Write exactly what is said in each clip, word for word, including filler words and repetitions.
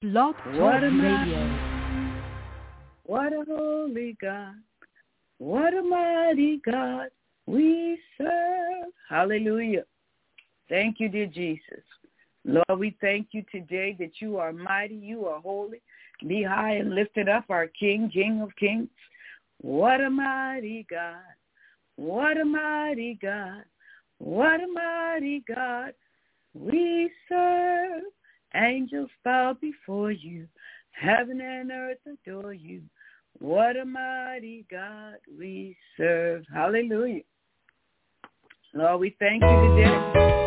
Blog Talk What a Radio. mighty, what a holy God. What a mighty God we serve. Hallelujah. Thank you, dear Jesus. Lord, we thank you today that you are mighty, you are holy. Be high and lifted up, our King, King of kings. What a mighty God. What a mighty God. What a mighty God we serve. Angels bow before you. Heaven and earth adore you. What a mighty God we serve. Hallelujah. Lord, we thank you today.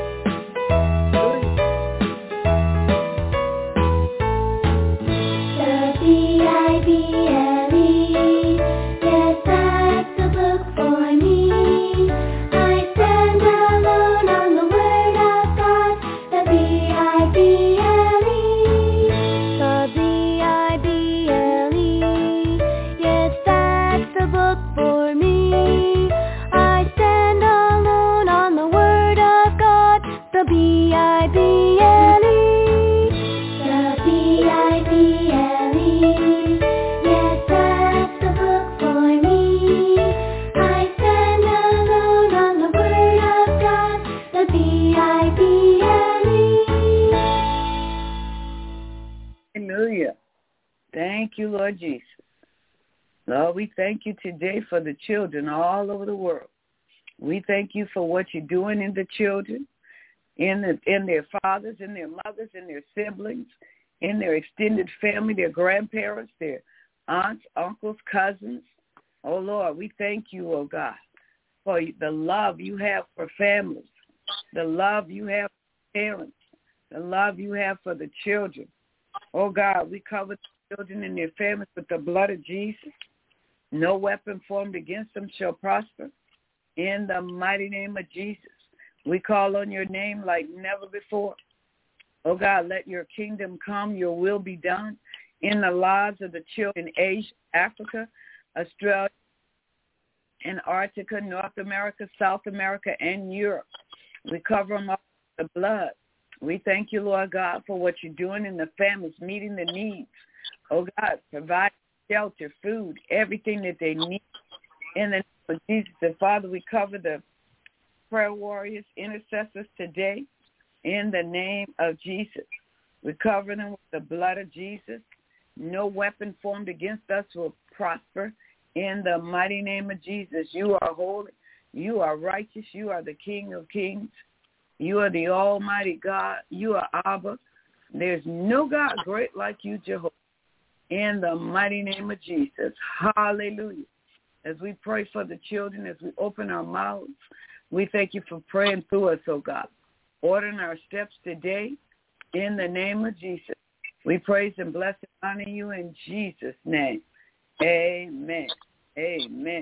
Hallelujah. Thank you, Lord Jesus. Lord, we thank you today for the children all over the world. We thank you for what you're doing in the children, in the, in their fathers, in their mothers, in their siblings, in their extended family, their grandparents, their aunts, uncles, cousins. Oh, Lord, we thank you, oh God, for the love you have for families, the love you have for parents, the love you have for the children. Oh, God, we cover the children and their families with the blood of Jesus. No weapon formed against them shall prosper. In the mighty name of Jesus, we call on your name like never before. Oh, God, let your kingdom come, your will be done in the lives of the children in Asia, Africa, Australia, Antarctica, North America, South America, and Europe. We cover them all with the blood. We thank you, Lord God, for what you're doing in the families, meeting the needs. Oh, God, provide shelter, food, everything that they need. In the name of Jesus, and Father, we cover the prayer warriors, intercessors today. In the name of Jesus, we cover them with the blood of Jesus. No weapon formed against us will prosper. In the mighty name of Jesus, you are holy. You are righteous. You are the King of kings. You are the Almighty God. You are Abba. There's no God great like you, Jehovah. In the mighty name of Jesus. Hallelujah. As we pray for the children, as we open our mouths, we thank you for praying through us, oh God. Ordering our steps today in the name of Jesus. We praise and bless and honor you in Jesus' name. Amen. Amen.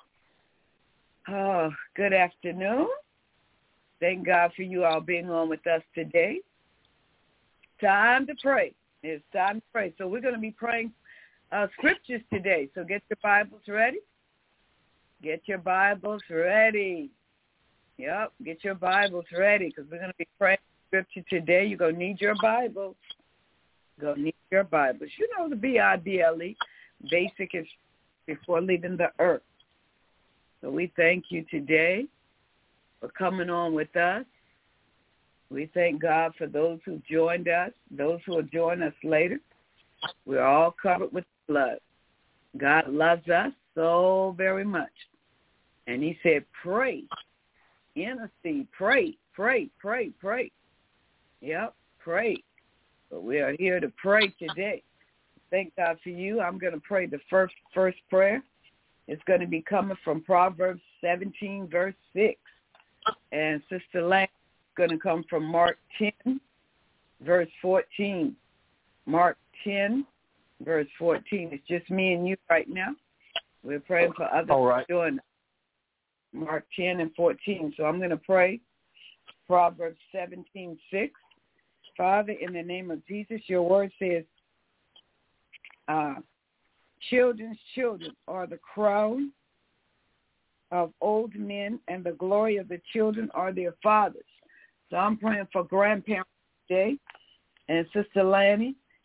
Oh, good afternoon. Thank God for you all being on with us today. Time to pray. It's time to pray. So we're going to be praying uh, scriptures today. So get your Bibles ready. Get your Bibles ready. Yep, get your Bibles ready because we're going to be praying scripture today. You're going to need your Bibles. You're going to need your Bibles. You know the B I B L E, basic is before leaving the earth. So we thank you today for coming on with us. We thank God for those who joined us, those who will join us later. We're all covered with blood. God loves us so very much. And he said, pray, intercede, pray, pray, pray, pray. Yep, pray. But we are here to pray today. Thank God for you. I'm going to pray the first first prayer. It's going to be coming from Proverbs seventeen, verse six. And Sister Lang is going to come from Mark ten, verse fourteen. Mark ten, verse fourteen. It's just me and you right now. We're praying for others All right. to join us. Mark ten and fourteen. So I'm going to pray Proverbs seventeen, six. Father, in the name of Jesus, your word says, uh, children's children are the crown of old men, and the glory of the children are their fathers. So I'm praying for grandparents today. And Sister Lanny,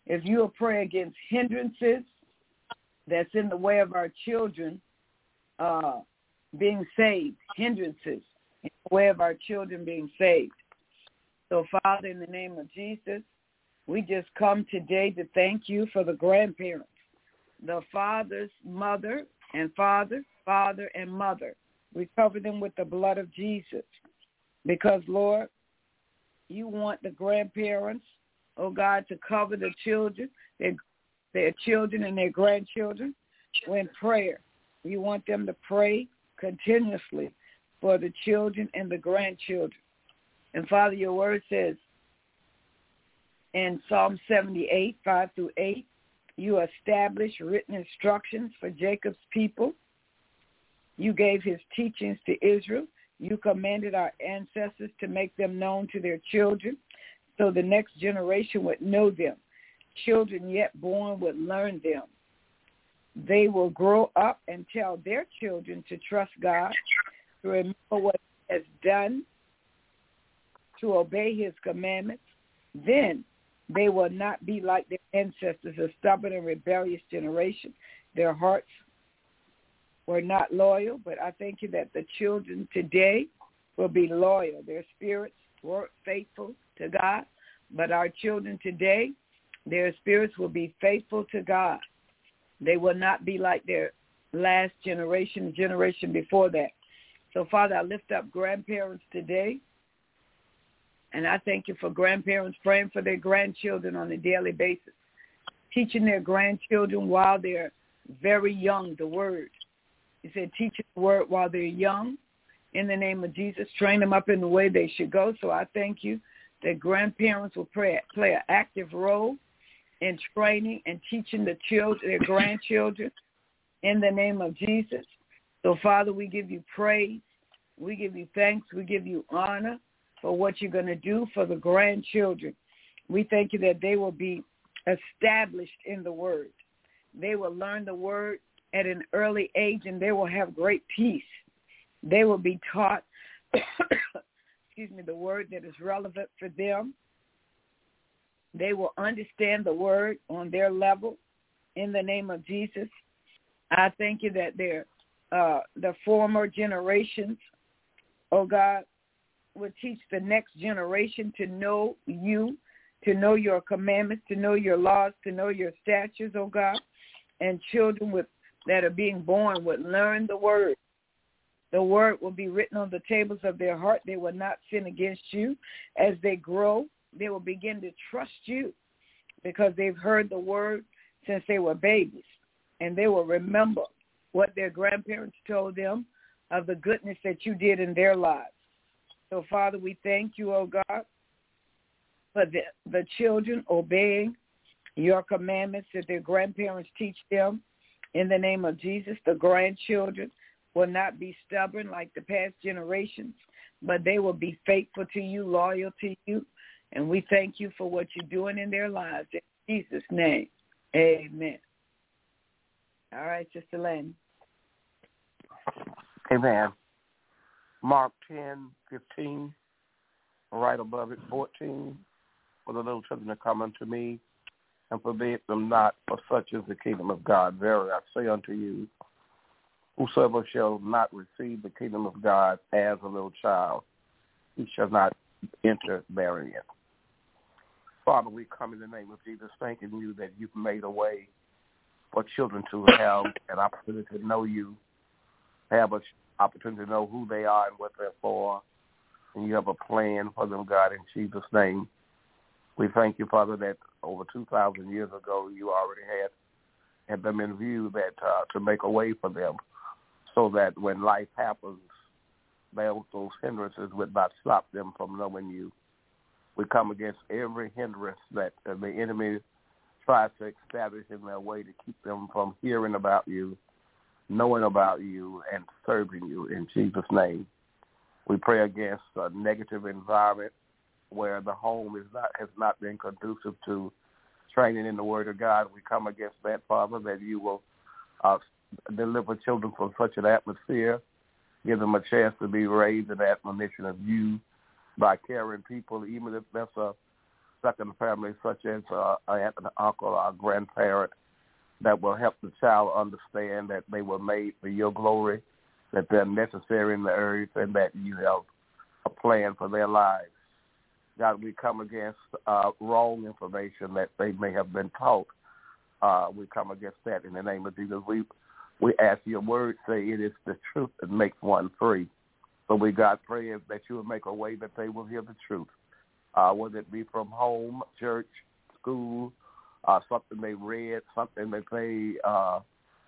If you will pray against hindrances that's in the way of our children uh, being saved, hindrances in the way of our children being saved. So, Father, in the name of Jesus, we just come today to thank you for the grandparents, the father's mother and father, father and mother. We cover them with the blood of Jesus because, Lord, you want the grandparents, oh God, to cover the children, their, their children and their grandchildren in prayer. You want them to pray continuously for the children and the grandchildren. And, Father, your word says in Psalm seventy-eight, five through eight, you established written instructions for Jacob's people. You gave his teachings to Israel. You commanded our ancestors to make them known to their children so the next generation would know them. Children yet born would learn them. They will grow up and tell their children to trust God, to remember what he has done, to obey his commandments. Then they will not be like their ancestors, a stubborn and rebellious generation. Their hearts were not loyal, but I thank you that the children today will be loyal. Their spirits were faithful to God, but our children today, their spirits will be faithful to God. They will not be like their last generation, the generation before that. So, Father, I lift up grandparents today, and I thank you for grandparents praying for their grandchildren on a daily basis, teaching their grandchildren while they're very young the word. He said, teach the word while they're young. In the name of Jesus, train them up in the way they should go. So I thank you that grandparents will play, play an active role in training and teaching the children, their grandchildren, in the name of Jesus. So, Father, we give you praise. We give you thanks. We give you honor for what you're going to do for the grandchildren. We thank you that they will be established in the word. They will learn the word at an early age, and they will have great peace. They will be taught, excuse me, the word that is relevant for them. They will understand the word on their level in the name of Jesus. I thank you that their, uh, the former generations, oh God, will teach the next generation to know you, to know your commandments, to know your laws, to know your statutes, oh God, and children with that are being born would learn the word. The word will be written on the tables of their heart. They will not sin against you. As they grow, they will begin to trust you because they've heard the word since they were babies. And they will remember what their grandparents told them of the goodness that you did in their lives. So, Father, we thank you, oh God, for the, the children obeying your commandments that their grandparents teach them. In the name of Jesus, the grandchildren will not be stubborn like the past generations, but they will be faithful to you, loyal to you. And we thank you for what you're doing in their lives. In Jesus' name, amen. All right, Sister Lynn. Amen. Mark ten, fifteen, right above it, fourteen. For the little children that come unto me, and forbid them not, for such is the kingdom of God. Verily I say unto you, whosoever shall not receive the kingdom of God as a little child, he shall not enter therein. Father, we come in the name of Jesus, thanking you that you've made a way for children to have an opportunity to know you, have an opportunity to know who they are and what they're for, and you have a plan for them, God, in Jesus' name. We thank you, Father, that over two thousand years ago you already had, had them in view that uh, to make a way for them so that when life happens, those hindrances would not stop them from knowing you. We come against every hindrance that uh, the enemy tries to establish in their way to keep them from hearing about you, knowing about you, and serving you in Jesus' name. We pray against a negative environment where the home is not has not been conducive to training in the Word of God. We come against that, Father, that you will uh, deliver children from such an atmosphere, give them a chance to be raised in the admonition of you by caring people, even if that's a, second family, such as uh, aunt, an uncle, or a grandparent, that will help the child understand that they were made for your glory, that they're necessary in the earth, and that you have a plan for their lives. God, we come against uh, wrong information that they may have been taught. Uh, we come against that in the name of Jesus. We we ask your word, say it is the truth that makes one free. So we, God, pray that you will make a way that they will hear the truth, uh, whether it be from home, church, school, uh, something they read, something that they uh,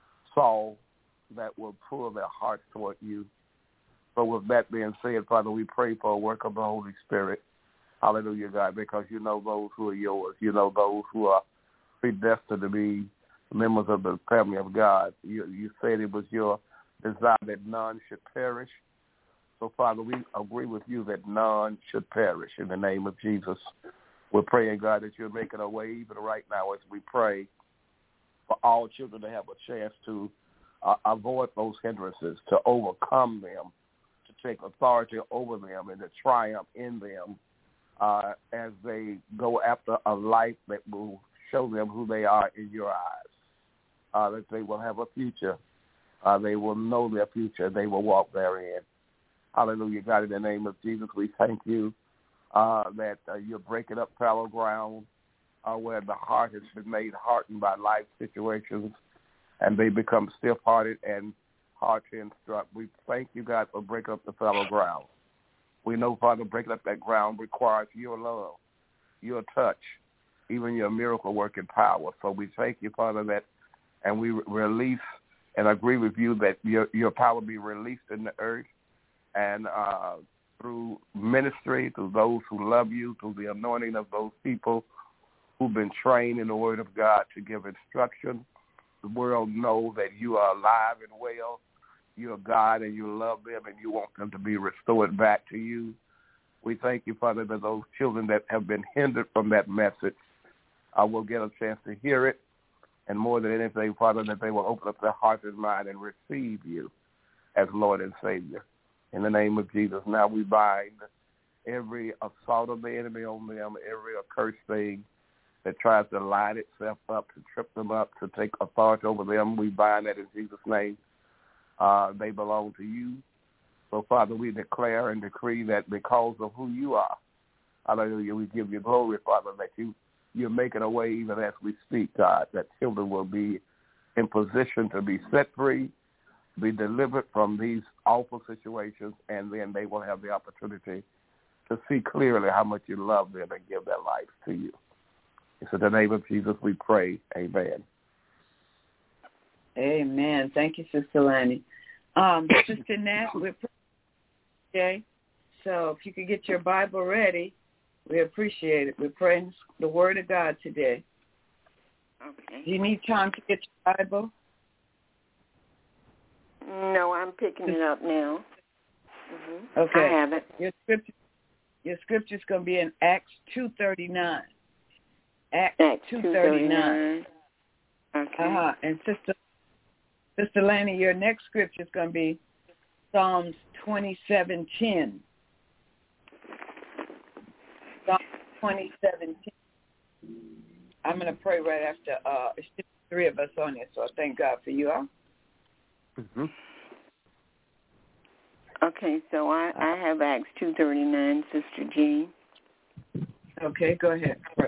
saw that will pull their hearts toward you. So with that being said, Father, we pray for a work of the Holy Spirit. Hallelujah, God, because you know those who are yours. You know those who are predestined to be members of the family of God. You, you said it was your desire that none should perish. So, Father, we agree with you that none should perish in the name of Jesus. We're praying, God, that you're making a way even right now as we pray for all children to have a chance to uh, avoid those hindrances, to overcome them, to take authority over them and to triumph in them uh, as they go after a life that will show them who they are in your eyes, uh, that they will have a future. Uh, they will know their future. They will walk therein. Hallelujah, God, in the name of Jesus, we thank you uh, that uh, you're breaking up fallow ground uh, where the heart has been made hardened by life situations, and they become stiff-hearted and hard to instruct. We thank you, God, for breaking up the fallow ground. We know, Father, breaking up that ground requires your love, your touch, even your miracle-working power. So we thank you, Father, that, and we re- release and agree with you that your, your power be released in the earth, and uh, through ministry, through those who love you, through the anointing of those people who've been trained in the Word of God to give instruction. The world know that you are alive and well. You're God and you love them and you want them to be restored back to you. We thank you, Father, that those children that have been hindered from that message uh, will get a chance to hear it. And more than anything, Father, that they will open up their hearts and mind and receive you as Lord and Savior. In the name of Jesus, now we bind every assault of the enemy on them, every accursed thing that tries to line itself up, to trip them up, to take authority over them. We bind that in Jesus' name. Uh, they belong to you. So, Father, we declare and decree that because of who you are, hallelujah, we give you glory, Father, that you, you're making a way even as we speak, God, that children will be in position to be set free, be delivered from these awful situations, and then they will have the opportunity to see clearly how much you love them and give their lives to you. It's in the name of Jesus we pray. Amen. Amen. Thank you, Sister Lanny. Um, Sister Nat, we're okay. So if you could get your Bible ready, we appreciate it. We're praying the Word of God today. Okay. Do you need time to get your Bible? No, I'm picking it up now. Mm-hmm. Okay. I have it. Your scripture, your scripture is going to be in Acts two thirty-nine. Acts, Acts two thirty-nine. Okay. Uh-huh. And Sister Sister Lanny, your next scripture is going to be Psalms twenty-seven ten. Psalms twenty-seven ten. I'm going to pray right after. Uh, it's just three of us on here, so I thank God for you all. Mm-hmm. Okay, so I, I have Acts two thirty-nine, Sister Jean. Okay, go ahead. Pray.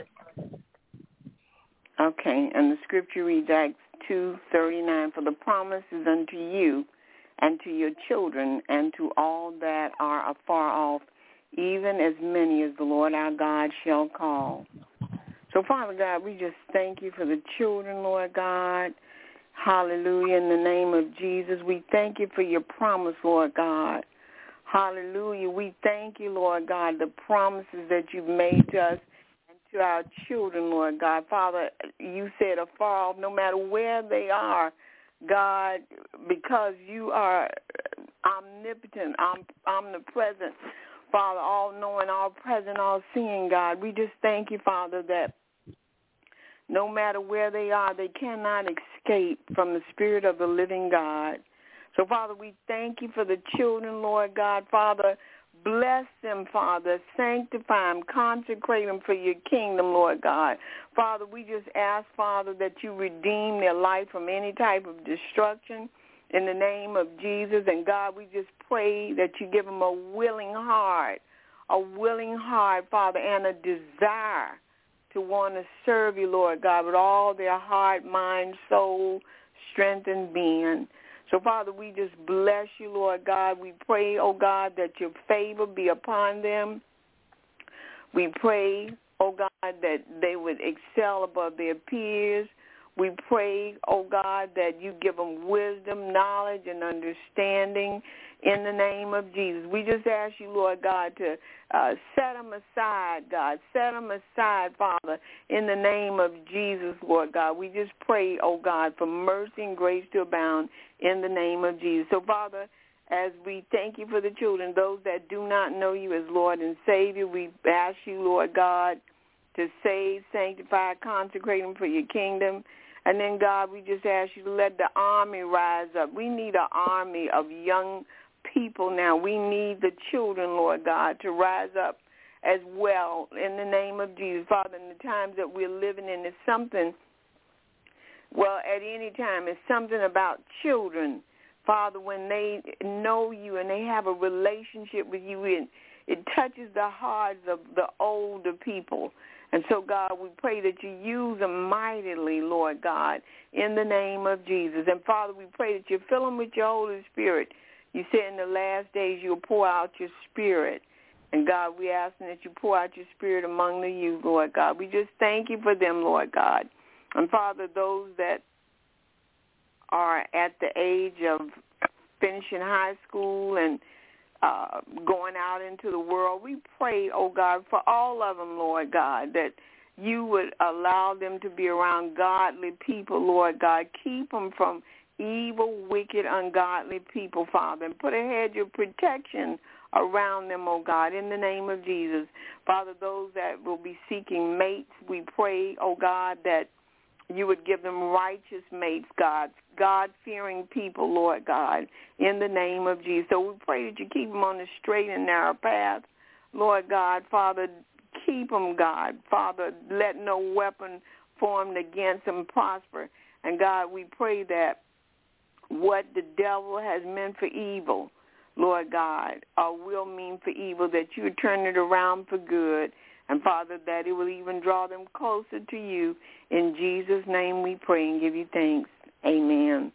Okay, and the scripture reads Acts two thirty-nine, for the promise is unto you and to your children and to all that are afar off, even as many as the Lord our God shall call. So, Father God, we just thank you for the children, Lord God. Hallelujah. In the name of Jesus, we thank you for your promise, Lord God. Hallelujah. We thank you, Lord God, the promises that you've made to us and to our children, Lord God. Father, you said afar off, no matter where they are, God, because you are omnipotent, om- omnipresent, Father, all-knowing, all-present, all-seeing, God. We just thank you, Father, that no matter where they are, they cannot escape from the Spirit of the living God. So, Father, we thank you for the children, Lord God. Father, bless them, Father. Sanctify them. Consecrate them for your kingdom, Lord God. Father, we just ask, Father, that you redeem their life from any type of destruction in the name of Jesus. And, God, we just pray that you give them a willing heart, a willing heart, Father, and a desire to want to serve you, Lord God, with all their heart, mind, soul, strength, and being. So, Father, we just bless you, Lord God. We pray, oh God, that your favor be upon them. We pray, oh God, that they would excel above their peers. We pray, oh God, that you give them wisdom, knowledge, and understanding in the name of Jesus. We just ask you, Lord God, to uh, set them aside, God. Set them aside, Father, in the name of Jesus, Lord God. We just pray, oh God, for mercy and grace to abound in the name of Jesus. So, Father, as we thank you for the children, those that do not know you as Lord and Savior, we ask you, Lord God, to save, sanctify, consecrate them for your kingdom. And then, God, we just ask you to let the army rise up. We need an army of young people now. We need the children, Lord God, to rise up as well in the name of Jesus. Father, in the times that we're living in, it's something, well, at any time, it's something about children, Father, when they know you and they have a relationship with you, it, it touches the hearts of the older people. And so, God, we pray that you use them mightily, Lord God, in the name of Jesus. And, Father, we pray that you fill them with your Holy Spirit. You said in the last days you'll pour out your Spirit. And, God, we ask that you pour out your Spirit among the youth, Lord God. We just thank you for them, Lord God. And, Father, those that are at the age of finishing high school and Uh, going out into the world, we pray, oh God, for all of them, Lord God, that you would allow them to be around godly people, Lord God. Keep them from evil, wicked, ungodly people, Father, and put a hedge of protection around them, oh God, in the name of Jesus. Father, those that will be seeking mates, we pray, oh God, that you would give them righteous mates, God, God-fearing people, Lord God, in the name of Jesus. So we pray that you keep them on the straight and narrow path, Lord God. Father, keep them, God. Father, let no weapon formed against them prosper. And, God, we pray that what the devil has meant for evil, Lord God, or will mean for evil, that you turn it around for good. And, Father, that it will even draw them closer to you. In Jesus' name we pray and give you thanks. Amen.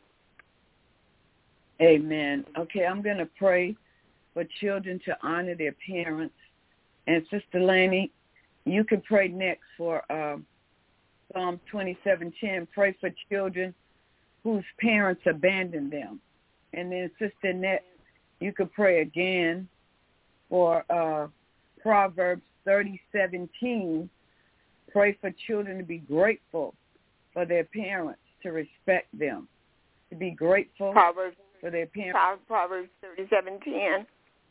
Amen. Okay, I'm going to pray for children to honor their parents. And, Sister Laney, you can pray next for uh, Psalm twenty-seven ten. Pray for children whose parents abandoned them. And then, Sister Annette, you could pray again for uh, Proverbs thirty seventeen. Pray for children to be grateful for their parents, to respect them, to be grateful Proverbs, for their parents. Proverbs thirty-seven ten.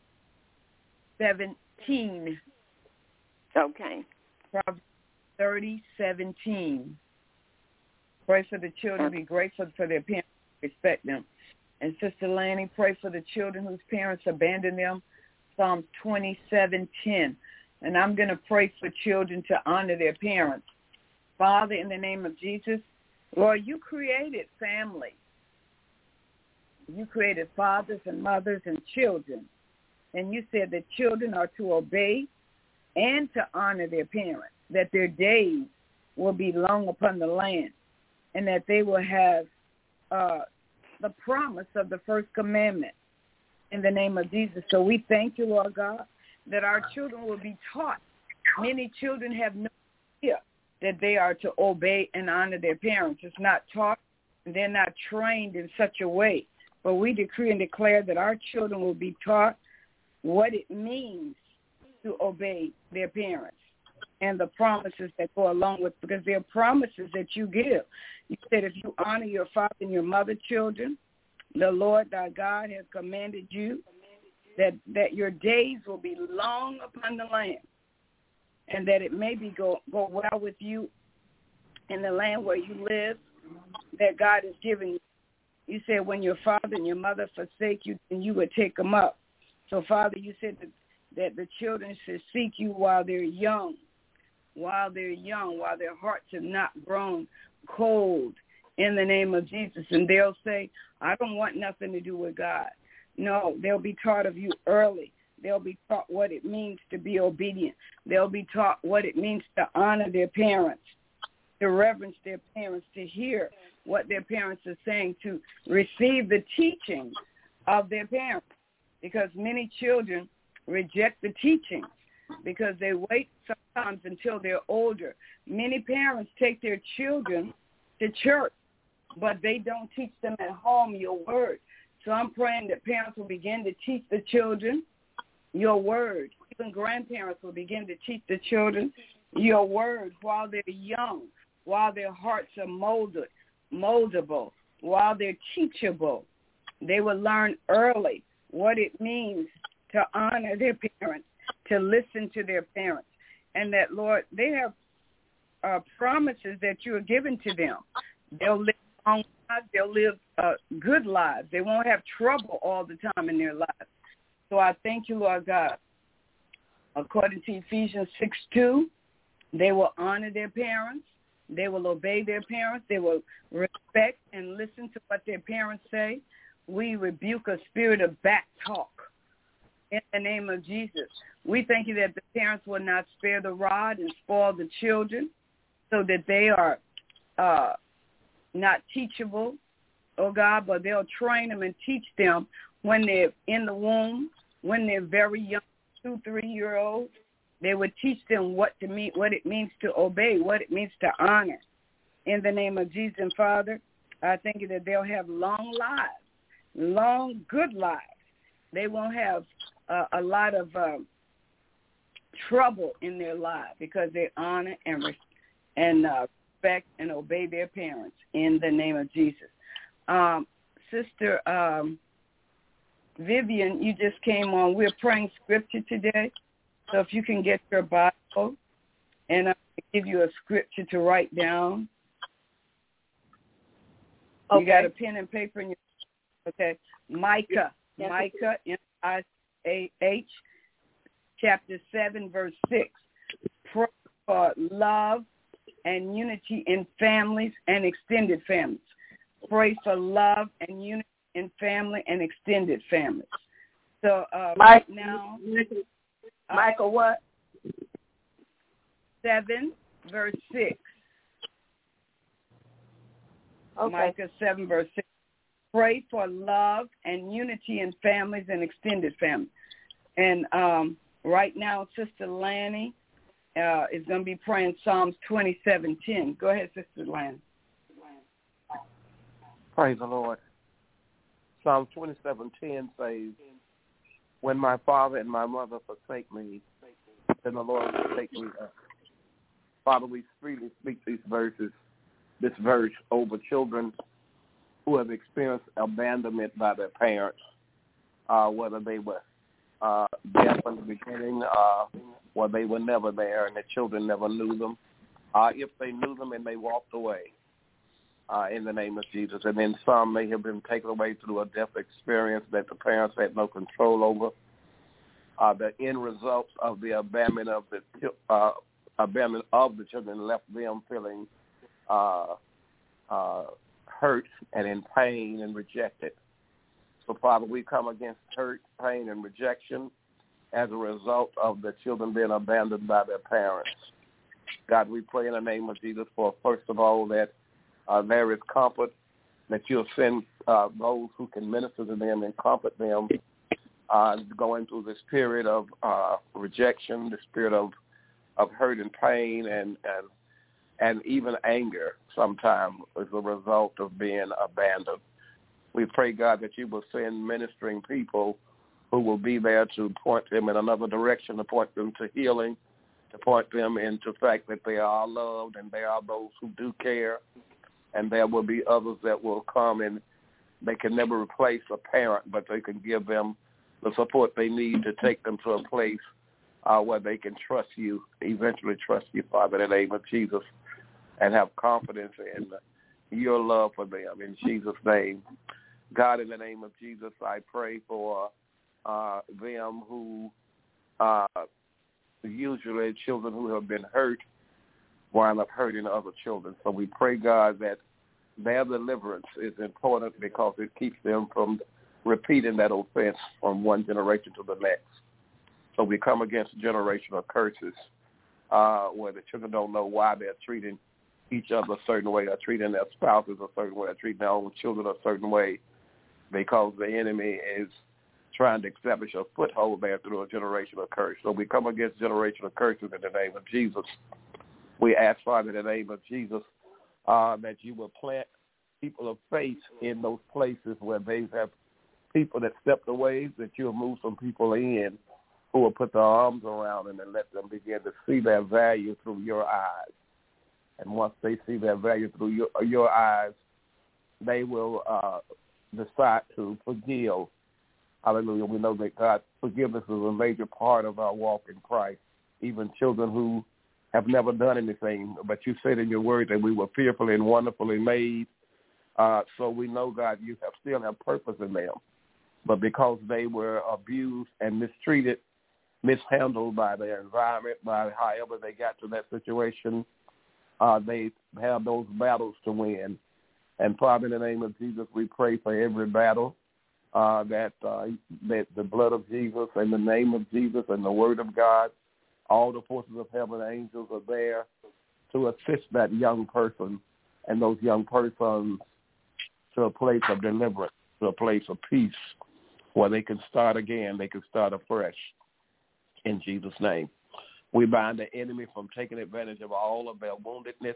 seventeen. Okay. Proverbs thirty seventeen. Pray for the children to be grateful for their parents, to respect them. And Sister Lanny, pray for the children whose parents abandoned them. Psalm twenty-seven ten. And I'm going to pray for children to honor their parents. Father, in the name of Jesus, Lord, you created family. You created fathers and mothers and children. And you said that children are to obey and to honor their parents, that their days will be long upon the land, and that they will have uh, the promise of the first commandment in the name of Jesus. So we thank you, Lord God, that our children will be taught. Many children have no idea that they are to obey and honor their parents. It's not taught, and they're not trained in such a way. But we decree and declare that our children will be taught what it means to obey their parents and the promises that go along with, because they're promises that you give. You said if you honor your father and your mother, children, the Lord thy God has commanded you that, that your days will be long upon the land, and that it may be go, go well with you in the land where you live, that God has given you. You said when your father and your mother forsake you, then you would take them up. So, Father, you said that, that the children should seek you while they're young, while they're young, while their hearts have not grown cold, in the name of Jesus. And they'll say, I don't want nothing to do with God. No, they'll be taught of you early. They'll be taught what it means to be obedient. They'll be taught what it means to honor their parents, to reverence their parents, to hear what their parents are saying, to receive the teaching of their parents. Because many children reject the teachings because they wait sometimes until they're older. Many parents take their children to church, but they don't teach them at home your word. So I'm praying that parents will begin to teach the children your word. Even grandparents will begin to teach the children your word while they're young, while their hearts are molded, moldable, while they're teachable. They will learn early what it means to honor their parents, to listen to their parents, and that, Lord, they have uh, promises that you are giving to them. They'll live long lives. They'll live uh, good lives. They won't have trouble all the time in their lives. So I thank you, Lord God. According to Ephesians six two, they will honor their parents. They will obey their parents. They will respect and listen to what their parents say. We rebuke a spirit of back talk in the name of Jesus. We thank you that the parents will not spare the rod and spoil the children so that they are uh, not teachable, oh God, but they'll train them and teach them when they're in the womb, when they're very young, two, three-year-olds. They would teach them what to mean, what it means to obey, what it means to honor. In the name of Jesus, and Father, I thank you that they'll have long lives, long, good lives. They won't have uh, a lot of um, trouble in their lives because they honor and res- and uh, respect and obey their parents in the name of Jesus. Um, Sister um, Vivian, you just came on. We're praying scripture today. So if you can get your Bible, and I'll give you a scripture to write down. Okay. You got a pen and paper in your okay. Micah, yes. Micah, M I A H, chapter seven, verse six. Pray for love and unity in families and extended families. Pray for love and unity in family and extended families. So uh, right now, uh, Michael, what? seven, verse six. Okay. Micah seven, verse six. Pray for love and unity in families and extended families. And um, right now, Sister Lanny uh, is going to be praying Psalms twenty-seven ten. Go ahead, Sister Lanny. Praise the Lord. Psalm twenty-seven ten says, when my father and my mother forsake me, then the Lord will take me up. Father, we freely speak these verses, this verse over children who have experienced abandonment by their parents, uh, whether they were uh, deaf in the beginning, uh, or they were never there and the children never knew them. Uh, if they knew them and they walked away, uh, in the name of Jesus. And then some may have been taken away through a death experience that the parents had no control over. Uh, the end results of the abandonment of the uh, abandonment of the children left them feeling uh, uh, hurt and in pain and rejected. So, Father, we come against hurt, pain, and rejection as a result of the children being abandoned by their parents. God, we pray in the name of Jesus for, first of all, that uh, there is comfort, that you'll send uh, those who can minister to them and comfort them uh, going through this period of uh, rejection, this period of, of hurt and pain and, and and even anger sometimes as a result of being abandoned. We pray, God, that you will send ministering people who will be there to point them in another direction, to point them to healing, to point them into the fact that they are loved and they are those who do care. And there will be others that will come and they can never replace a parent, but they can give them the support they need to take them to a place uh, where they can trust you, eventually trust you, Father, in the name of Jesus, and have confidence in your love for them. In Jesus' name, God, in the name of Jesus, I pray for uh, them who uh, usually children who have been hurt wind up hurting other children. So we pray, God, that their deliverance is important because it keeps them from repeating that offense from one generation to the next. So we come against generational curses uh, where the children don't know why they're treating each other a certain way, or treating their spouses a certain way, or treating their own children a certain way, because the enemy is trying to establish a foothold there through a generational curse. So we come against generational curses in the name of Jesus. We ask, Father, in the name of Jesus, uh, that you will plant people of faith in those places where they have people that stepped away, that you'll move some people in who will put their arms around them and let them begin to see their value through your eyes. And once they see their value through your, your eyes, they will uh, decide to forgive. Hallelujah. We know that God's forgiveness is a major part of our walk in Christ. Even children who have never done anything, but you said in your word that we were fearfully and wonderfully made. Uh, so we know, God, you have still have purpose in them. But because they were abused and mistreated, mishandled by their environment, by however they got to that situation, uh, they have those battles to win. And Father, in the name of Jesus, we pray for every battle uh, that, uh, that the blood of Jesus and the name of Jesus and the word of God, all the forces of heaven, angels are there to assist that young person and those young persons to a place of deliverance, to a place of peace where they can start again, they can start afresh in Jesus' name. We bind the enemy from taking advantage of all of their woundedness.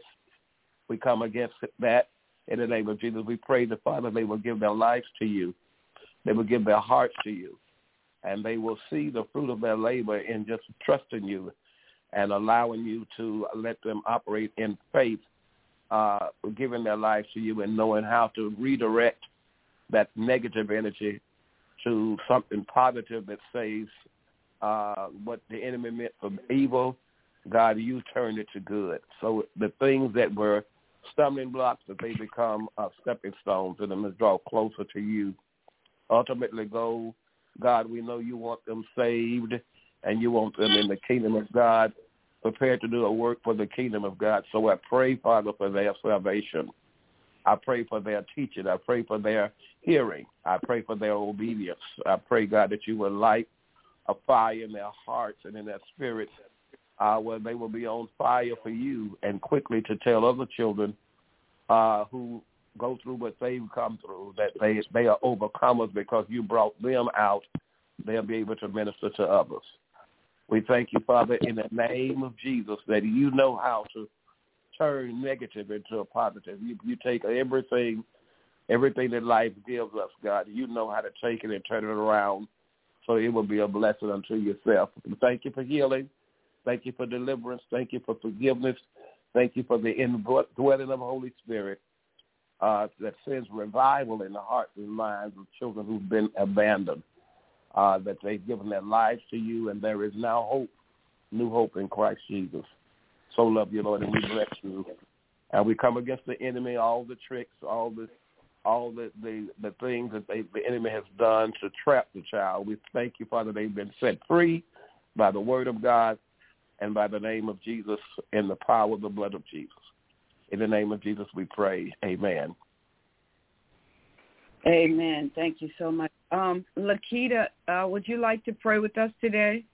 We come against that in the name of Jesus. We pray that, Father, they will give their lives to you. They will give their hearts to you. And they will see the fruit of their labor in just trusting you and allowing you to let them operate in faith, uh, giving their lives to you and knowing how to redirect that negative energy to something positive that saves uh, what the enemy meant for evil. God, you turned it to good. So the things that were stumbling blocks, that they become uh, stepping stones and them to draw closer to you. Ultimately, go. God, we know you want them saved and you want them in the kingdom of God, prepared to do a work for the kingdom of God. So I pray, Father, for their salvation. I pray for their teaching. I pray for their hearing. I pray for their obedience. I pray, God, that you will light a fire in their hearts and in their spirits uh, where they will be on fire for you and quickly to tell other children uh, who go through what they've come through, that they they are overcomers because you brought them out. They'll be able to minister to others. We thank you, Father, in the name of Jesus, that you know how to turn negative into a positive. You, you take everything, everything that life gives us, God. You know how to take it and turn it around so it will be a blessing unto yourself. We thank you for healing. Thank you for deliverance. Thank you for forgiveness. Thank you for the indwelling of the Holy Spirit. Uh, that sends revival in the hearts and minds of children who've been abandoned, uh, that they've given their lives to you, and there is now hope, new hope in Christ Jesus. So love you, Lord, and we bless you. And we come against the enemy, all the tricks, all the all the, the, the things that they, the enemy has done to trap the child. We thank you, Father, they've been set free by the word of God and by the name of Jesus and the power of the blood of Jesus. In the name of Jesus, we pray. Amen. Amen. Thank you so much. Um, Lakita, uh, would you like to pray with us today?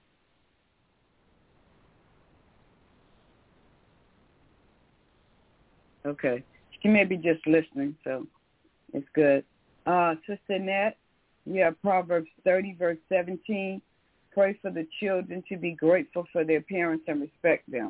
Okay. She may be just listening, so it's good. Uh, Sister Nat, you have Proverbs thirty, verse seventeen. Pray for the children to be grateful for their parents and respect them.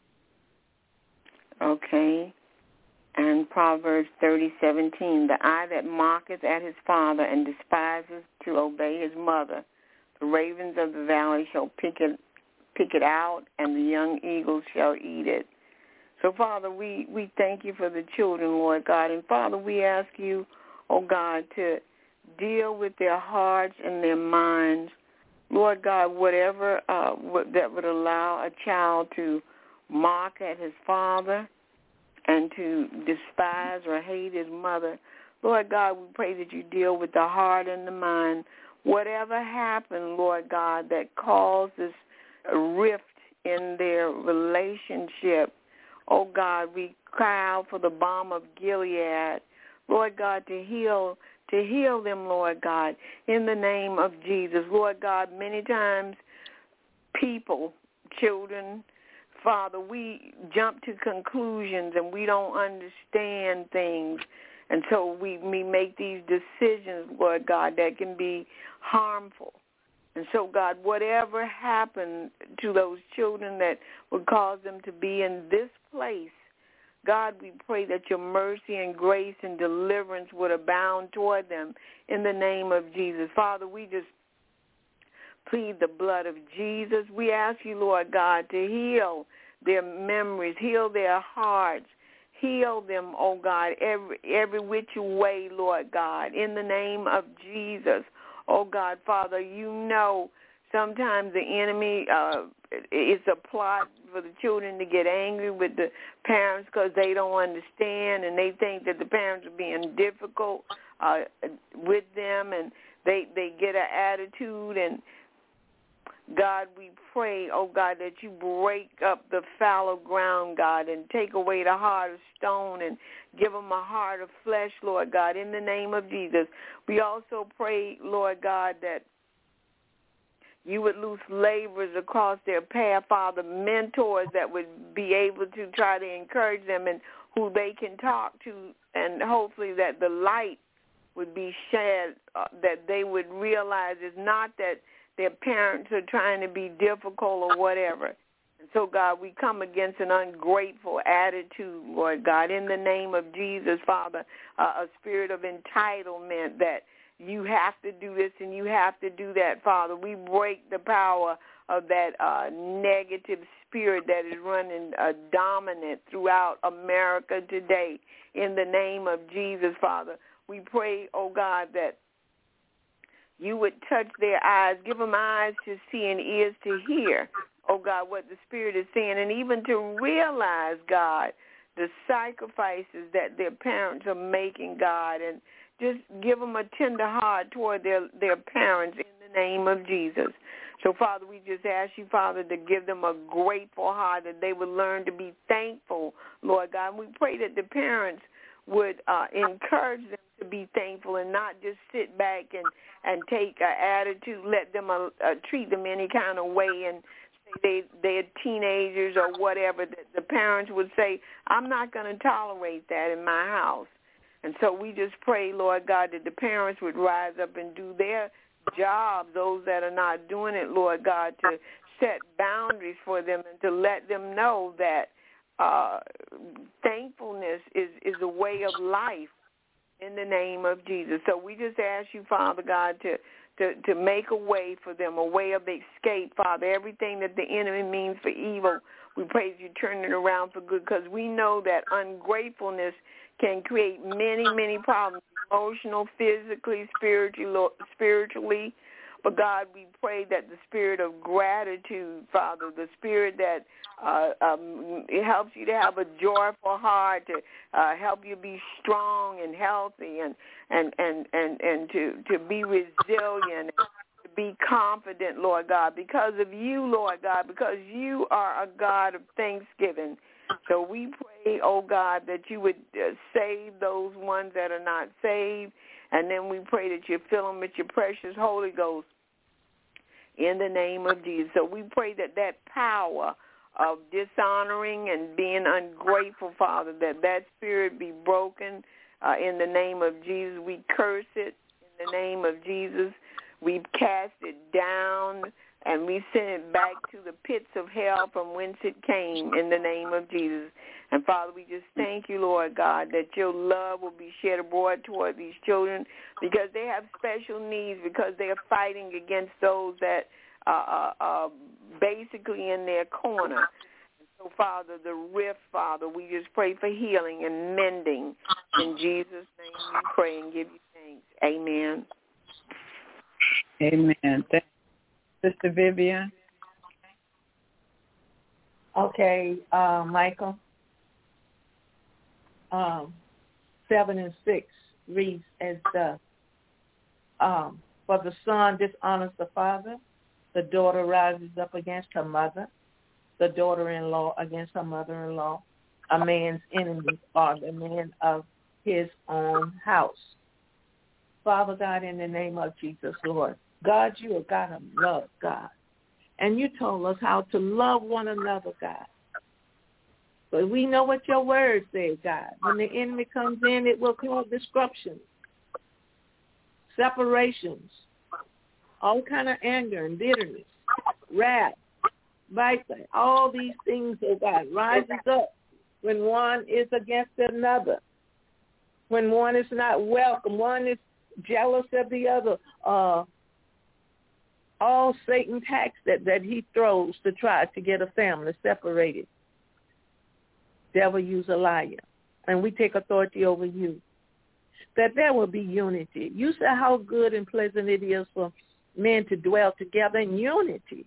Okay. And Proverbs thirty, seventeen, the eye that mocketh at his father and despises to obey his mother, the ravens of the valley shall pick it, pick it out, and the young eagles shall eat it. So, Father, we, we thank you for the children, Lord God. And, Father, we ask you, oh God, to deal with their hearts and their minds. Lord God, whatever uh, what, that would allow a child to mock at his father and to despise or hate his mother. Lord God, we pray that you deal with the heart and the mind. whatever happened, Lord God, that caused this rift in their relationship, oh God, we cry out for the balm of Gilead, Lord God, to heal, to heal them, Lord God, in the name of Jesus. Lord God, many times people, children, Father, we jump to conclusions and we don't understand things. And so we, we make these decisions, Lord God, that can be harmful. And so, God, whatever happened to those children that would cause them to be in this place, God, we pray that your mercy and grace and deliverance would abound toward them in the name of Jesus. Father, we just plead the blood of Jesus. We ask you, Lord God, to heal their memories, heal their hearts, heal them, oh God, every every which way, Lord God, in the name of Jesus. Oh God, Father, you know sometimes the enemy uh, is a plot for the children to get angry with the parents because they don't understand and they think that the parents are being difficult uh, with them, and they, they get an attitude. And God, we pray, oh God, that you break up the fallow ground, God, and take away the heart of stone and give them a heart of flesh, Lord God, in the name of Jesus. We also pray, Lord God, that you would loose laborers across their path, Father, mentors that would be able to try to encourage them and who they can talk to, and hopefully that the light would be shed, uh, that they would realize it's not that their parents are trying to be difficult or whatever. And so, God, we come against an ungrateful attitude, Lord God, in the name of Jesus, Father, uh, a spirit of entitlement that you have to do this and you have to do that, Father. We break the power of that uh, negative spirit that is running uh, dominant throughout America today in the name of Jesus, Father. We pray, oh God, that you would touch their eyes, give them eyes to see and ears to hear, oh God, what the Spirit is saying, and even to realize, God, the sacrifices that their parents are making, God, and just give them a tender heart toward their, their parents in the name of Jesus. So, Father, we just ask you, Father, to give them a grateful heart, that they would learn to be thankful, Lord God. And we pray that the parents would uh, encourage them to be thankful and not just sit back and, and take an attitude, let them uh, uh, treat them any kind of way and say they, they're teenagers or whatever. That the parents would say, I'm not going to tolerate that in my house. And so we just pray, Lord God, that the parents would rise up and do their job, those that are not doing it, Lord God, to set boundaries for them and to let them know that uh, thankfulness is, is a way of life in the name of Jesus. So we just ask you, Father God, to, to, to make a way for them, a way of escape, Father. Everything that the enemy means for evil, we pray that you turn it around for good, because we know that ungratefulness can create many, many problems, emotional, physically, spiritually, spiritually. But, God, we pray that the spirit of gratitude, Father, the spirit that uh, um, it helps you to have a joyful heart, to uh, help you be strong and healthy and, and, and, and, and to, to be resilient, to be confident, Lord God, because of you, Lord God, because you are a God of thanksgiving. So we pray, oh God, that you would uh, save those ones that are not saved, and then we pray that you fill them with your precious Holy Ghost in the name of Jesus. So we pray that that power of dishonoring and being ungrateful, Father, that that spirit be broken uh, in the name of Jesus. We curse it in the name of Jesus. We cast it down, and we send it back to the pits of hell from whence it came in the name of Jesus. And, Father, we just thank you, Lord God, that your love will be shed abroad toward these children, because they have special needs, because they are fighting against those that are uh, uh, basically in their corner. And so, Father, the rift, Father, we just pray for healing and mending. In Jesus' name we pray and give you thanks. Amen. Amen. Thank you, Sister Vivian. Okay, uh, Michael. Um, seven and six reads as the um, For the son dishonors the father. The daughter rises up against her mother. The daughter-in-law against her mother-in-law. A man's enemies are the men of his own house. Father God, in the name of Jesus, Lord, God, you are God of love, God. And you told us how to love one another, God. But we know what your word says, God. When the enemy comes in, it will cause disruptions, separations, all kind of anger and bitterness, wrath, violence, all these things, oh God, rises up when one is against another, when one is not welcome, one is jealous of the other, uh, all Satan attacks that, that he throws to try to get a family separated. Devil, use a liar. And we take authority over you, that there will be unity. You said how good and pleasant it is for men to dwell together in unity.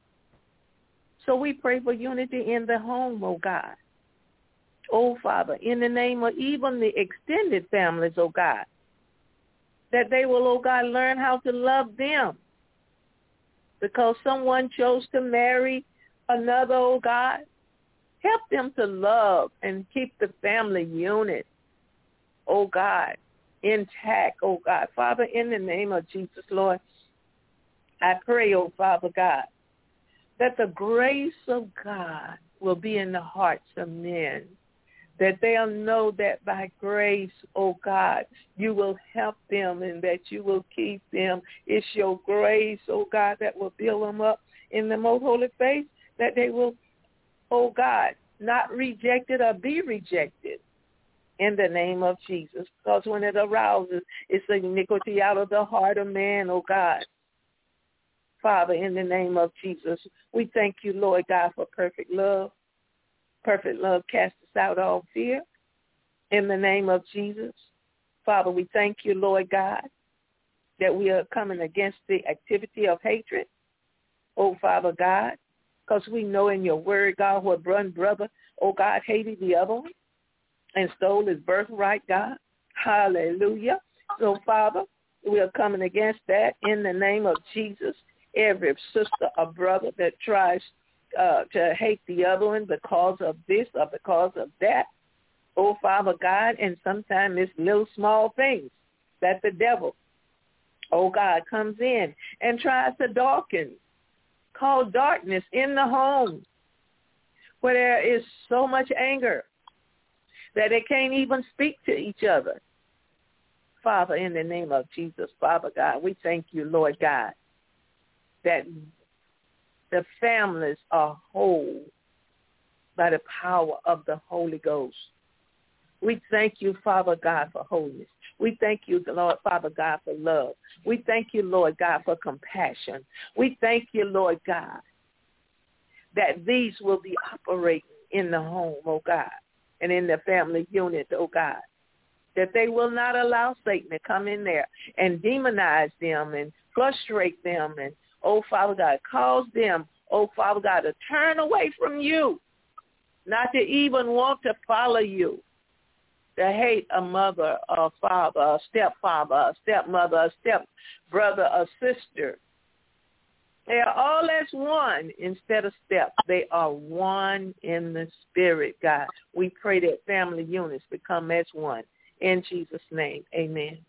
So we pray for unity in the home, oh God. Oh, Father, in the name of even the extended families, oh God, that they will, oh God, learn how to love them because someone chose to marry another, oh God. Help them to love and keep the family unit, oh God, intact, oh God. Father, in the name of Jesus, Lord, I pray, oh Father God, that the grace of God will be in the hearts of men, that they'll know that by grace, oh God, you will help them and that you will keep them. It's your grace, oh God, that will build them up in the most holy faith, that they will, oh God, not rejected or be rejected in the name of Jesus. Because when it arouses, it's the iniquity out of the heart of man, oh God. Father, in the name of Jesus, we thank you, Lord God, for perfect love. Perfect love casts out all fear. In the name of Jesus, Father, we thank you, Lord God, that we are coming against the activity of hatred. Oh, Father God, because we know in your word, God, what one brother, oh God, hated the other one and stole his birthright, God. Hallelujah. So, Father, we are coming against that in the name of Jesus. Every sister or brother that tries uh, to hate the other one because of this or because of that, oh, Father God, and sometimes it's little small things that the devil, oh, God, comes in and tries to darken, call darkness in the home where there is so much anger that they can't even speak to each other. Father, in the name of Jesus, Father God, we thank you, Lord God, that the families are whole by the power of the Holy Ghost. We thank you, Father God, for wholeness. We thank you, Lord, Father God, for love. We thank you, Lord God, for compassion. We thank you, Lord God, that these will be operating in the home, oh God, and in the family unit, oh God, that they will not allow Satan to come in there and demonize them and frustrate them and, oh, Father God, cause them, oh, Father God, to turn away from you, not to even want to follow you, to hate a mother, a father, a stepfather, a stepmother, a stepbrother, a sister. They are all as one instead of steps. They are one in the spirit, God. We pray that family units become as one. In Jesus' name, amen.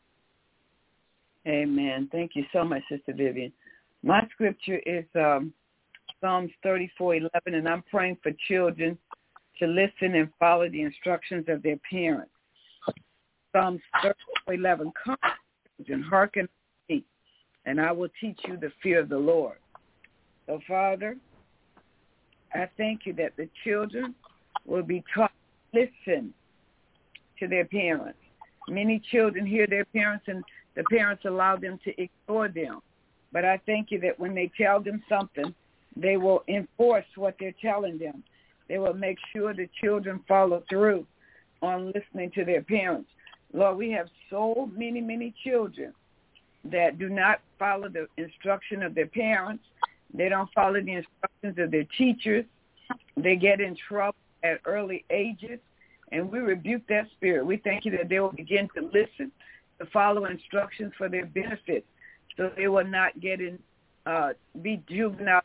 Amen. Thank you so much, Sister Vivian. My scripture is um, Psalms thirty-four eleven, and I'm praying for children to listen and follow the instructions of their parents. Psalms thirty-four eleven, come, children, hearken to me, and I will teach you the fear of the Lord. So, Father, I thank you that the children will be taught to listen to their parents. Many children hear their parents, and the parents allow them to ignore them. But I thank you that when they tell them something, they will enforce what they're telling them. They will make sure the children follow through on listening to their parents. Lord, we have so many, many children that do not follow the instruction of their parents. They don't follow the instructions of their teachers. They get in trouble at early ages, and we rebuke that spirit. We thank you that they will begin to listen, to follow instructions for their benefit, so they will not get in, uh, be juvenile,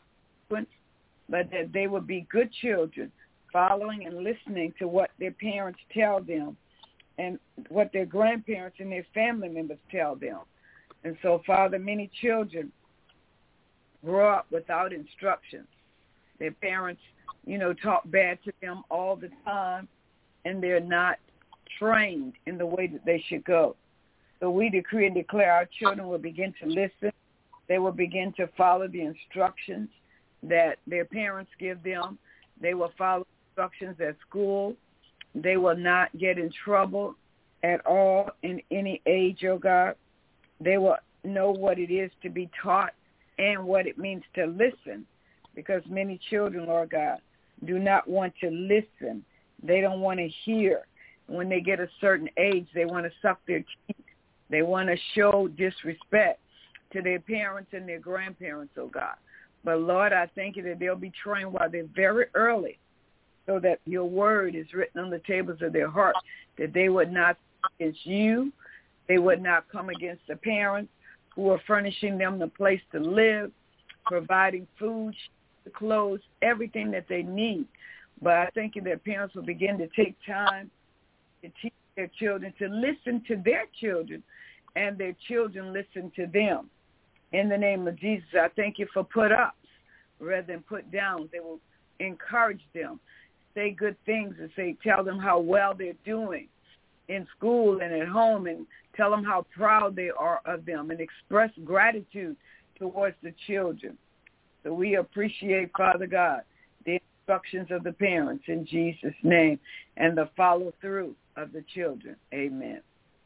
but that they will be good children, following and listening to what their parents tell them and what their grandparents and their family members tell them. And so, Father, many children grow up without instructions. Their parents, you know, talk bad to them all the time, and they're not trained in the way that they should go. So we decree and declare our children will begin to listen. They will begin to follow the instructions that their parents give them. They will follow instructions at school. They will not get in trouble at all in any age, oh God. They will know what it is to be taught and what it means to listen, because many children, Lord God, do not want to listen. They don't want to hear. When they get a certain age, they want to suck their teeth. They want to show disrespect to their parents and their grandparents, oh God. But, Lord, I thank you that they'll be trained while they're very early, so that your word is written on the tables of their heart, that they would not come against you. They would not come against the parents who are furnishing them the place to live, providing food, clothes, everything that they need. But I thank you that parents will begin to take time to teach their children to listen to their children, and their children listen to them. In the name of Jesus, I thank you for put-ups rather than put-downs. They will encourage them, say good things, and say, tell them how well they're doing in school and at home, and tell them how proud they are of them, and express gratitude towards the children. So we appreciate, Father God, the instructions of the parents in Jesus' name and the follow-through of the children. Amen.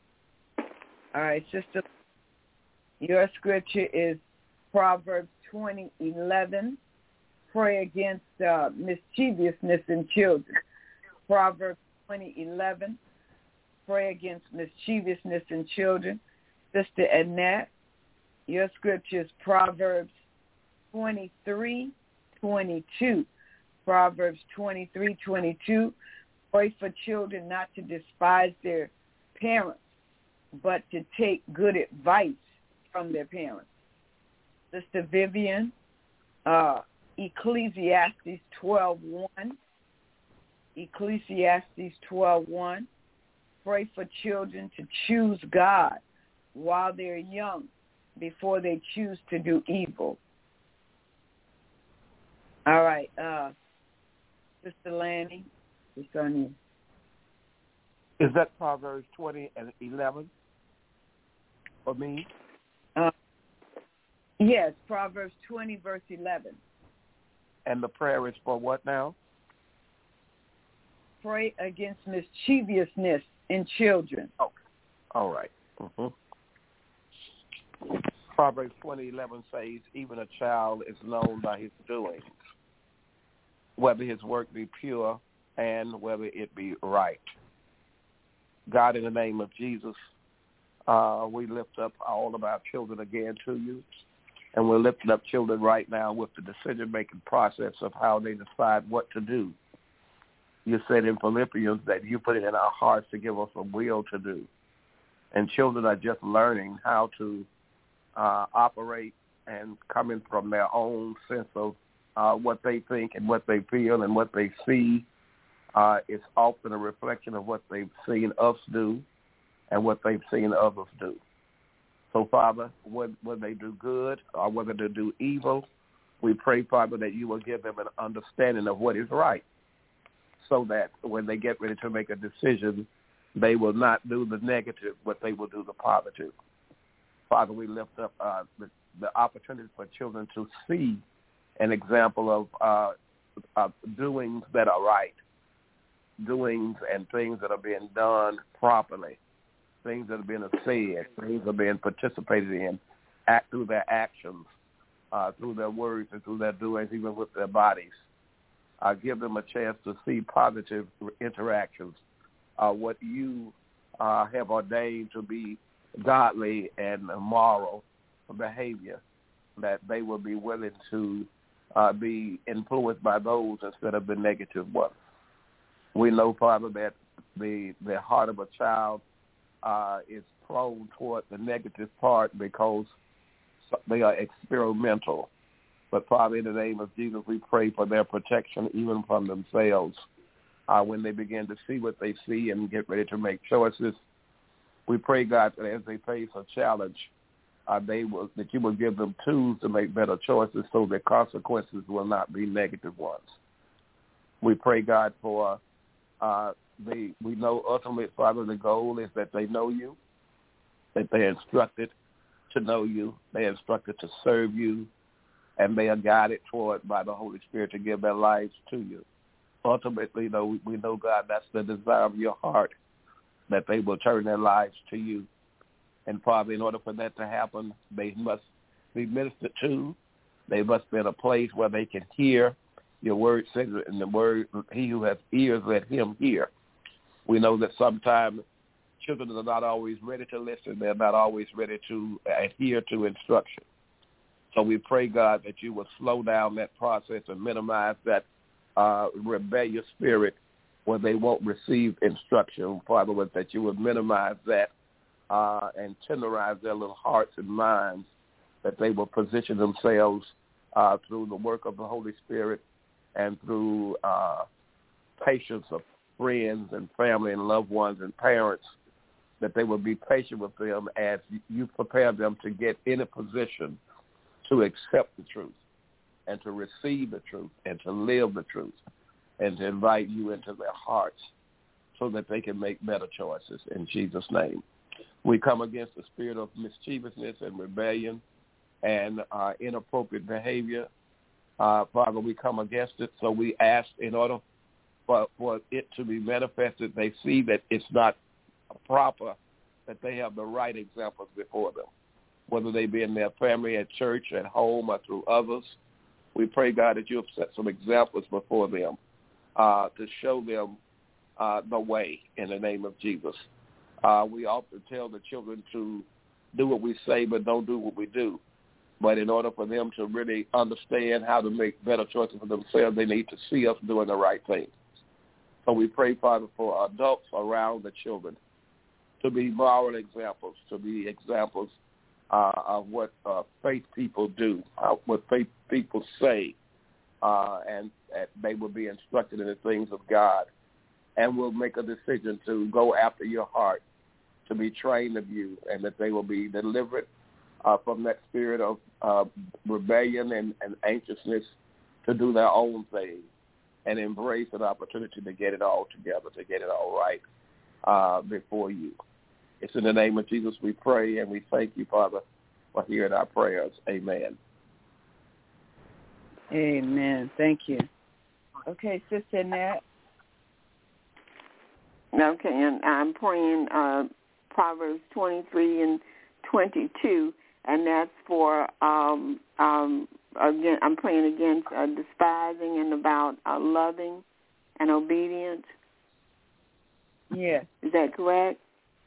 All right, Sister, your scripture is Proverbs twenty eleven. Pray against uh, mischievousness in children. Proverbs twenty eleven. Pray against mischievousness in children. Sister Annette, your scripture is Proverbs twenty-three twenty-two. Proverbs twenty-three twenty-two. Pray for children not to despise their parents, but to take good advice from their parents. Sister Vivian, uh, Ecclesiastes twelve one. Ecclesiastes twelve one. Pray for children to choose God while they're young, before they choose to do evil. All right, uh, Sister Lanny, it's on you. Is that Proverbs twenty and eleven for me? Uh, yes, Proverbs twenty, verse eleven. And the prayer is for what now? Pray against mischievousness in children. Oh, all right. Mm-hmm. Proverbs twenty eleven says, even a child is known by his doings, whether his work be pure and whether it be right. God, in the name of Jesus, uh, we lift up all of our children again to you, and we're lifting up children right now with the decision-making process of how they decide what to do. You said in Philippians that you put it in our hearts to give us a will to do. And children are just learning how to uh, operate and coming from their own sense of uh, what they think and what they feel and what they see. Uh, it's often a reflection of what they've seen us do and what they've seen others do. So, Father, whether, whether they do good or whether they do evil, we pray, Father, that you will give them an understanding of what is right, so that when they get ready to make a decision, they will not do the negative, but they will do the positive. Father, we lift up uh, the, the opportunity for children to see an example of uh, uh, doings that are right, doings and things that are being done properly, things that are being said, things that are being participated in, act through their actions, uh, through their words and through their doings, even with their bodies. Uh, give them a chance to see positive interactions, uh, what you uh, have ordained to be godly and moral behavior, that they will be willing to uh, be influenced by those instead of the negative ones. We know, Father, that the the heart of a child uh, is prone toward the negative part because they are experimental. But, Father, in the name of Jesus, we pray for their protection even from themselves. Uh, when they begin to see what they see and get ready to make choices, we pray, God, that as they face a challenge, uh, they will, that you will give them tools to make better choices so that consequences will not be negative ones. We pray, God, for uh, the, we know ultimately, Father, the goal is that they know you, that they are instructed to know you, they are instructed to serve you, and they are guided toward by the Holy Spirit to give their lives to you. Ultimately, though, we, we know, God, that's the desire of your heart, that they will turn their lives to you. And, Father, in order for that to happen, they must be ministered to. They must be in a place where they can hear. Your word says in the word, he who has ears, let him hear. We know that sometimes children are not always ready to listen. They're not always ready to adhere to instruction. So we pray, God, that you will slow down that process and minimize that uh, rebellious spirit where they won't receive instruction, Father, that you would minimize that uh, and tenderize their little hearts and minds, that they will position themselves uh, through the work of the Holy Spirit and through uh, patience of friends and family and loved ones and parents, that they will be patient with them as you prepare them to get in a position to accept the truth and to receive the truth and to live the truth and to invite you into their hearts so that they can make better choices in Jesus' name. We come against the spirit of mischievousness and rebellion and uh, inappropriate behavior. Uh, Father, we come against it, so we ask in order for, for it to be manifested, they see that it's not proper, that they have the right examples before them, whether they be in their family, at church, at home, or through others. We pray, God, that you have set some examples before them uh, to show them uh, the way in the name of Jesus. Uh, we often tell the children to do what we say but don't do what we do. But in order for them to really understand how to make better choices for themselves, they need to see us doing the right thing. So we pray, Father, for adults around the children to be moral examples, to be examples uh, of what uh, faith people do, uh, what faith people say, uh, and, and they will be instructed in the things of God and will make a decision to go after your heart, to be trained of you, and that they will be delivered uh, from that spirit of uh, rebellion and, and anxiousness to do their own thing and embrace an opportunity to get it all together, to get it all right uh, before you. It's in the name of Jesus we pray, and we thank you, Father, for hearing our prayers. Amen. Amen. Thank you. Okay, Sister Nat. Okay, and I'm praying uh, Proverbs twenty-three and twenty-two, and that's for, um, um, again, I'm praying against uh, despising and about uh, loving and obedience. Yes. Is that correct?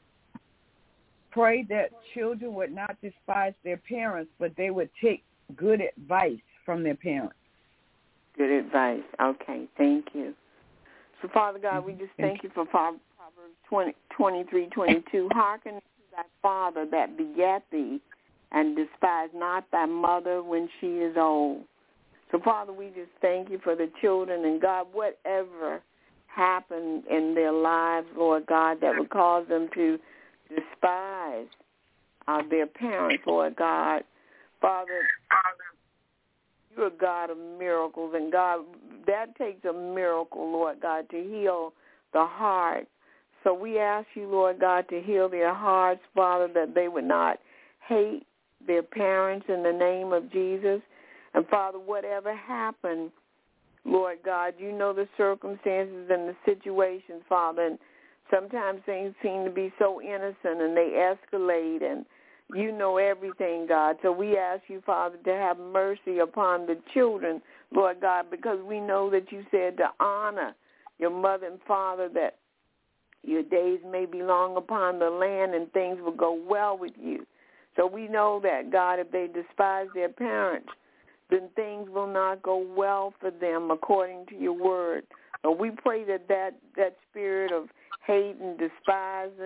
Pray that children would not despise their parents, but they would take good advice from their parents. Good advice. Okay, thank you. So, Father God, we just thank you for Proverbs twenty, twenty-three, twenty-two. Hearken to thy father that begat thee, and despise not thy mother when she is old. So, Father, we just thank you for the children, and God, whatever happened in their lives, Lord God, that would cause them to despise uh, their parents, Lord God. Father, you're a God of miracles, and God, that takes a miracle, Lord God, to heal the heart. So we ask you, Lord God, to heal their hearts, Father, that they would not hate their parents in the name of Jesus. And, Father, whatever happened, Lord God, you know the circumstances and the situations, Father, and sometimes things seem to be so innocent and they escalate, and you know everything, God. So we ask you, Father, to have mercy upon the children, Lord God, because we know that you said to honor your mother and father, that your days may be long upon the land and things will go well with you. So we know that, God, if they despise their parents, then things will not go well for them according to your word. So we pray that that, that spirit of hate and despising,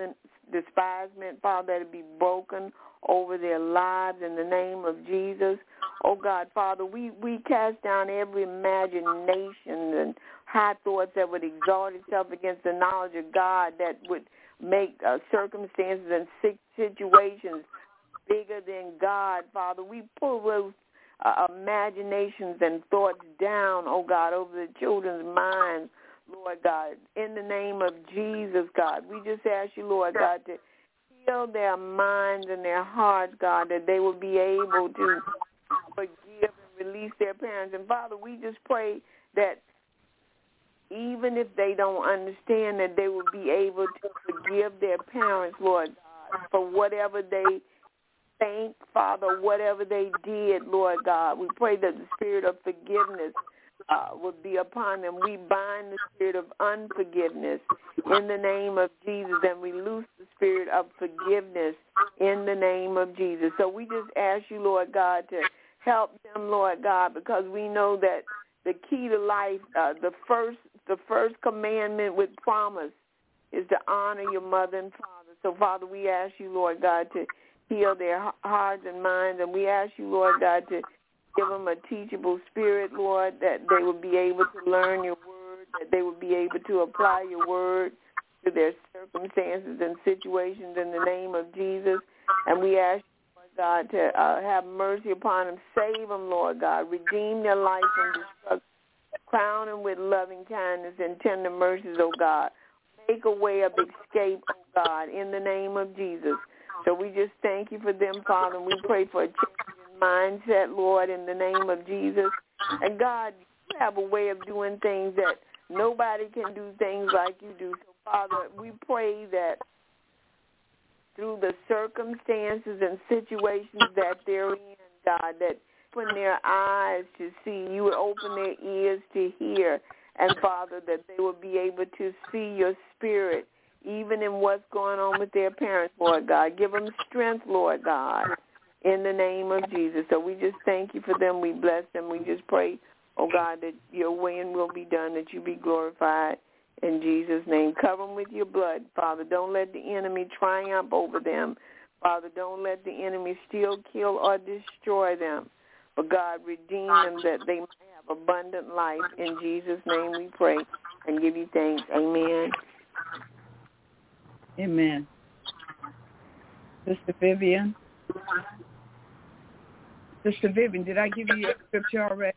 despisement, Father, that it be broken over their lives in the name of Jesus. Oh, God, Father, we, we cast down every imagination and high thoughts that would exalt itself against the knowledge of God, that would make uh, circumstances and situations bigger than God, Father. We pull those uh, imaginations and thoughts down, oh, God, over the children's minds, Lord God, in the name of Jesus, God. We just ask you, Lord God, to heal their minds and their hearts, God, that they will be able to forgive and release their parents. And, Father, we just pray that even if they don't understand, that they will be able to forgive their parents, Lord God, for whatever they think, Father, whatever they did, Lord God. We pray that the spirit of forgiveness uh, would be upon them. We bind the spirit of unforgiveness in the name of Jesus, and we loose the spirit of forgiveness in the name of Jesus. So we just ask you, Lord God, to help them, Lord God, because we know that the key to life, uh, the first the first commandment with promise is to honor your mother and father. So, Father, we ask you, Lord God, to heal their hearts and minds, and we ask you, Lord God, to give them a teachable spirit, Lord, that they will be able to learn your word, that they will be able to apply your word to their circumstances and situations in the name of Jesus. And we ask you, Lord God, to uh, have mercy upon them, save them, Lord God, redeem their life from destruction, crown them with loving kindness and tender mercies, oh God. Make a way of escape, oh God, in the name of Jesus. So we just thank you for them, Father, and we pray for a change in mindset, Lord, in the name of Jesus. And God, you have a way of doing things that nobody can do things like you do. So, Father, we pray that through the circumstances and situations that they're in, God, that open their eyes to see, you would open their ears to hear, and, Father, that they will be able to see your spirit even in what's going on with their parents, Lord God. Give them strength, Lord God, in the name of Jesus. So we just thank you for them. We bless them. We just pray, oh God, that your will will be done, that you be glorified in Jesus' name. Cover them with your blood, Father. Don't let the enemy triumph over them. Father, don't let the enemy steal, kill, or destroy them. But, God, redeem them that they might have abundant life. In Jesus' name we pray and give you thanks. Amen. Amen. Sister Vivian? Sister Vivian, did I give you your scripture already?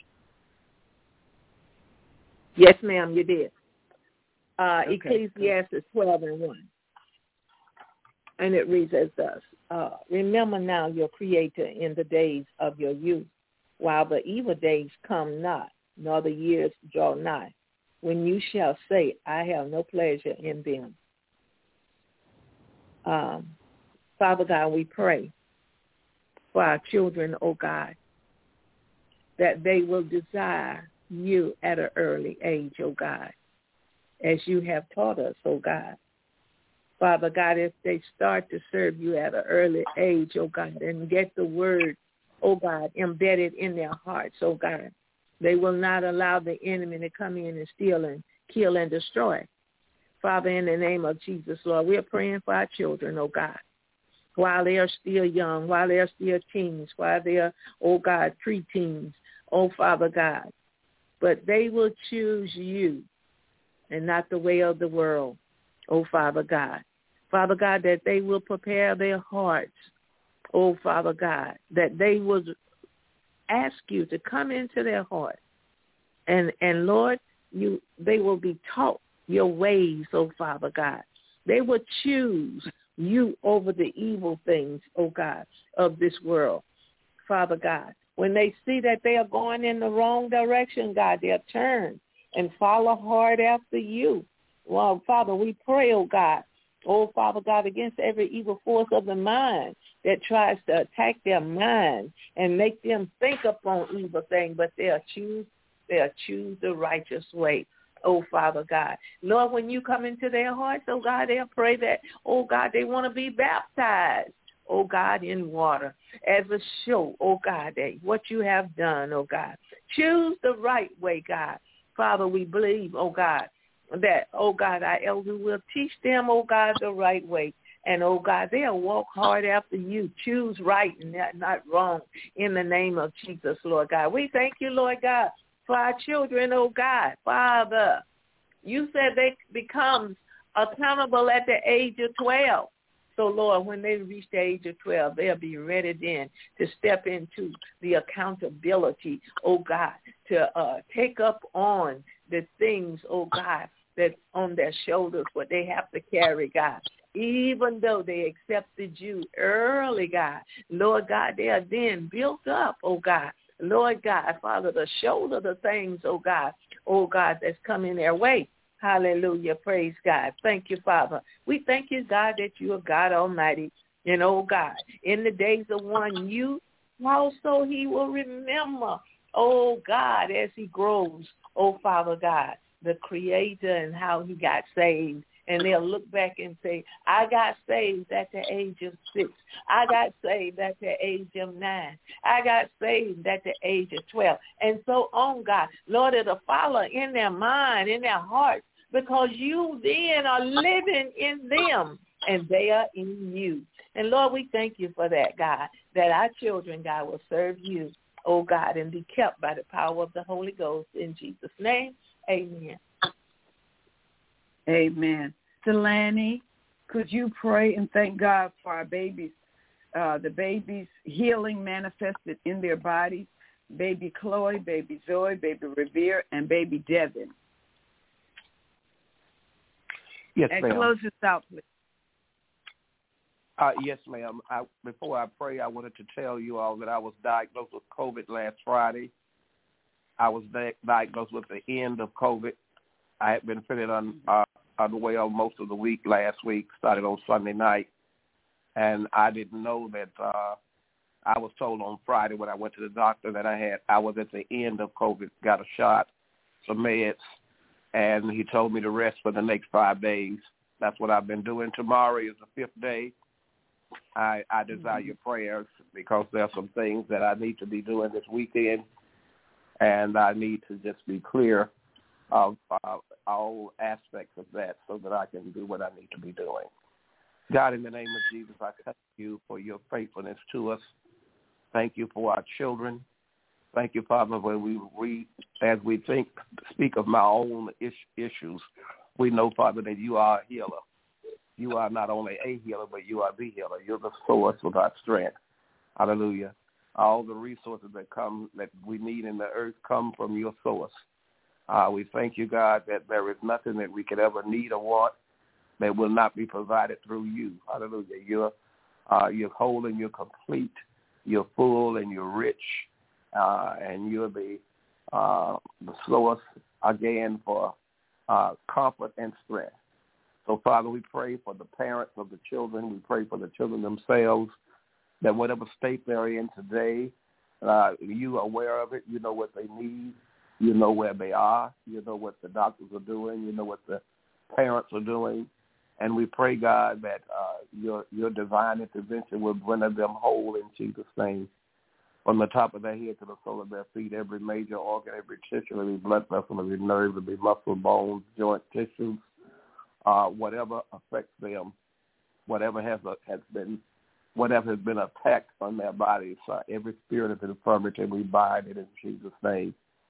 Yes, ma'am, you did. Uh, Okay, Ecclesiastes good. twelve and one. And it reads as thus. Uh, remember now your Creator in the days of your youth, while the evil days come not, nor the years draw nigh, when you shall say, I have no pleasure in them. Um, Father God, we pray for our children, oh God, that they will desire you at an early age, oh God, as you have taught us, oh God. Father God, if they start to serve you at an early age, oh God, and get the word, oh God, embedded in their hearts, oh God, they will not allow the enemy to come in and steal and kill and destroy. Father, in the name of Jesus, Lord, we are praying for our children, oh God, while they are still young, while they are still teens, while they are, oh God, preteens, oh Father God. But they will choose you and not the way of the world, oh Father God. Father God, that they will prepare their hearts, oh Father God, that they will ask you to come into their heart. And, and Lord, you they will be taught your ways, oh Father God. They will choose you over the evil things, oh God, of this world, Father God. When they see that they are going in the wrong direction, God, they'll turn and follow hard after you. Well, Father, we pray, oh God, oh Father God, against every evil force of the mind that tries to attack their mind and make them think upon evil things, but they'll choose, they'll choose the righteous way. Oh, Father God. Lord, when you come into their hearts, oh, God, they'll pray that, oh, God, they want to be baptized, oh, God, in water as a show, oh, God, that what you have done, oh, God. Choose the right way, God. Father, we believe, oh, God, that, oh, God, our elders will teach them, oh, God, the right way. And, oh, God, they'll walk hard after you. Choose right and not, not wrong in the name of Jesus, Lord God. We thank you, Lord God, for our children, oh, God. Father, you said they become accountable at the age of twelve. So, Lord, when they reach the age of twelve, they'll be ready then to step into the accountability, oh, God, to uh, take up on the things, oh, God, that's on their shoulders, what they have to carry, God. Even though they accepted you early, God, Lord God, they are then built up, oh, God. Lord God, Father, to shoulder the things, oh, God, oh, God, that's coming their way. Hallelujah. Praise God. Thank you, Father. We thank you, God, that you are God Almighty. And, oh, God, in the days of one you, also he will remember, oh, God, as he grows, oh, Father God, the Creator and how he got saved. And they'll look back and say, I got saved at the age of six. I got saved at the age of nine. I got saved at the age of twelve. And so on, God. Lord, it'll follow in their mind, in their heart, because you then are living in them and they are in you. And, Lord, we thank you for that, God, that our children, God, will serve you, oh, God, and be kept by the power of the Holy Ghost. In Jesus' name, amen. Amen. Delaney, could you pray and thank God for our babies, uh, the babies' healing manifested in their bodies, baby Chloe, baby Zoe, baby Revere, and baby Devin? Yes, and ma'am. And close this out, please. Uh, yes, ma'am. I, before I pray, I wanted to tell you all that I was diagnosed with COVID last Friday. I was di- diagnosed with the end of COVID. I had been feeling un, uh, unwell most of the week last week, started on Sunday night, and I didn't know that uh, I was told on Friday when I went to the doctor that I had I was at the end of COVID, got a shot, some meds, and he told me to rest for the next five days. That's what I've been doing. Tomorrow is the fifth day. I, I desire your prayers because there are some things that I need to be doing this weekend, and I need to just be clear of uh, all aspects of that so that I can do what I need to be doing. God, in the name of Jesus, I thank you for your faithfulness to us. Thank you for our children. Thank you, Father, when we read, as we think, speak of my own is- issues, we know, Father, that you are a healer. You are not only a healer, but you are the healer. You're the source of our strength. Hallelujah. All the resources that come that we need in the earth come from your source. Uh, we thank you, God, that there is nothing that we could ever need or want that will not be provided through you. Hallelujah. You're, uh, you're whole and you're complete. You're full and you're rich. Uh, and you're the, uh, the source, again, for uh, comfort and strength. So, Father, we pray for the parents of the children. We pray for the children themselves, that whatever state they're in today, uh, you are aware of it. You know what they need. You know where they are. You know what the doctors are doing. You know what the parents are doing. And we pray, God, that uh, your your divine intervention will render them whole in Jesus' name. From the top of their head to the sole of their feet, every major organ, every tissue, every blood vessel, every nerve, every muscle, bones, joint, tissues, uh, whatever affects them, whatever has uh, has been, whatever has been attacked on their bodies, uh, every spirit of infirmity, we bind it in Jesus' name.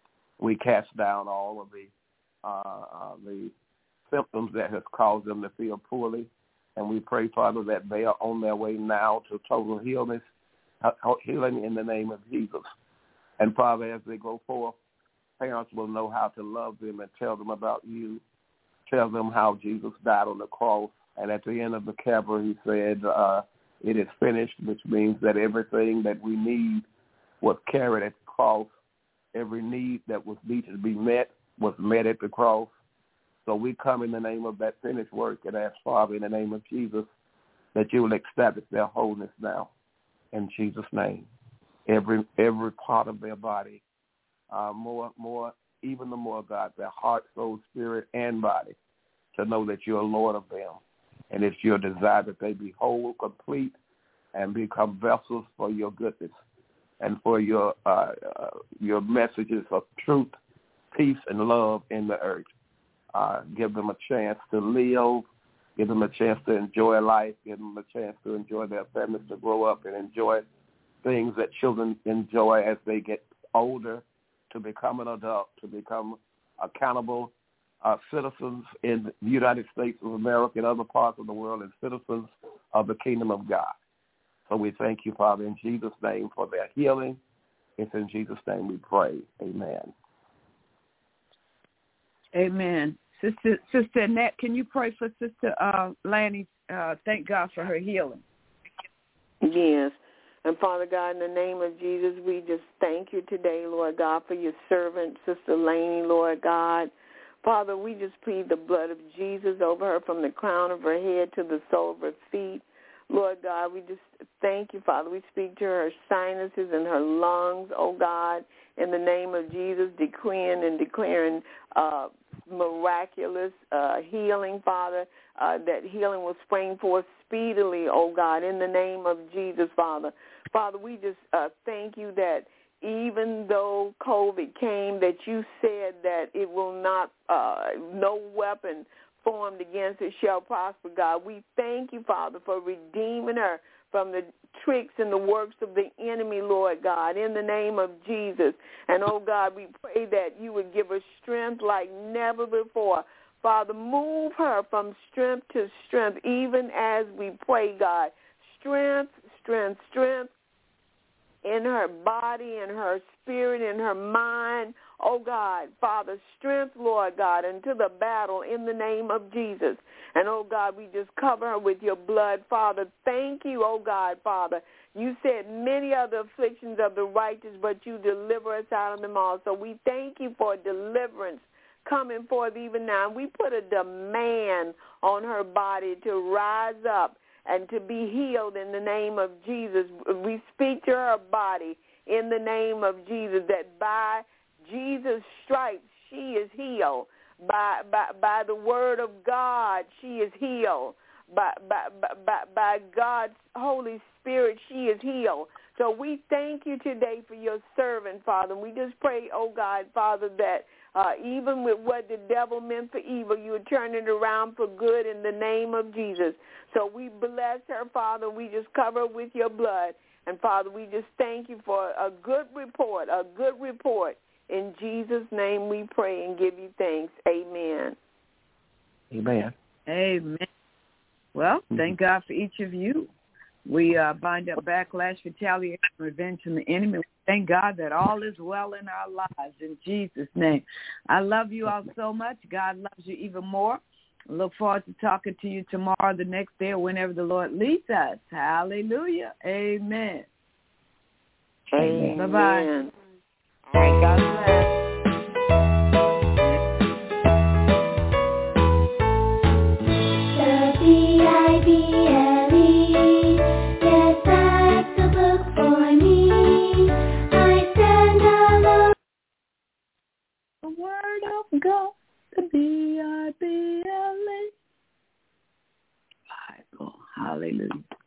We cast down all of the uh, uh, the symptoms that has caused them to feel poorly, and we pray, Father, that they are on their way now to total healing, uh, healing in the name of Jesus. And Father, as they go forth, parents will know how to love them and tell them about you, tell them how Jesus died on the cross, and at the end of the Calvary, he said, uh, it is finished, which means that everything that we need was carried at the cross. Every need that was needed to be met was met at the cross. So we come in the name of that finished work and ask, Father, in the name of Jesus, that you will establish their wholeness now. In Jesus' name. Every every part of their body, uh, more, more, even the more, God, their heart, soul, spirit, and body, to know that you're Lord of them. And it's your desire that they be whole, complete, and become vessels for your goodness and for your uh, uh, your messages of truth, peace, and love in the earth. Uh, give them a chance to live Give them a chance to enjoy life. Give them a chance to enjoy their families, to grow up and enjoy things that children enjoy as they get older, to become an adult, to become accountable uh, citizens in the United States of America and other parts of the world, and citizens of the kingdom of God. So we thank you, Father, in Jesus' name for their healing. It's in Jesus' name we pray. Amen. Amen. Sister Sister Annette, can you pray for Sister uh, Lanny? Uh, thank God for her healing. Yes. And Father God, in the name of Jesus, we just thank you today, Lord God, for your servant, Sister Laney, Lord God. Father, we just plead the blood of Jesus over her from the crown of her head to the sole of her feet. Lord God, we just thank you, Father. We speak to her sinuses and her lungs, oh God, in the name of Jesus, decreeing and declaring uh, miraculous uh, healing, Father, uh, that healing will spring forth speedily, oh God, in the name of Jesus, Father. Father, we just uh, thank you that even though COVID came, that you said that it will not, uh, no weapon formed against it shall prosper, God. We thank you, Father, for redeeming her from the tricks and the works of the enemy, Lord God, in the name of Jesus. And, oh, God, we pray that you would give her strength like never before. Father, move her from strength to strength, even as we pray, God. Strength, strength, strength in her body, in her spirit, in her mind. Oh, God, Father, strength, Lord God, into the battle in the name of Jesus. And, oh, God, we just cover her with your blood, Father. Thank you, oh, God, Father. You said many are the afflictions of the righteous, but you deliver us out of them all. So we thank you for deliverance coming forth even now. And we put a demand on her body to rise up and to be healed in the name of Jesus. We speak to her body in the name of Jesus, that by Jesus' stripes she is healed. By, by, by the word of God, she is healed. By, by, by, by God's Holy Spirit, she is healed. So we thank you today for your servant, Father. And we just pray, oh God, Father, that uh, even with what the devil meant for evil, you would turn it around for good in the name of Jesus. So we bless her, Father. We just cover her with your blood. And, Father, we just thank you for a good report, a good report. In Jesus' name we pray and give you thanks. Amen. Amen. Amen. Well, thank God for each of you. We uh, bind up backlash, retaliation, revenge from the enemy. Thank God that all is well in our lives in Jesus' name. I love you all so much. God loves you even more. I look forward to talking to you tomorrow, the next day, or whenever the Lord leads us. Hallelujah. Amen. Amen. Bye-bye. All right, God bless. The word of God, the B I B L E. Bible. Hallelujah.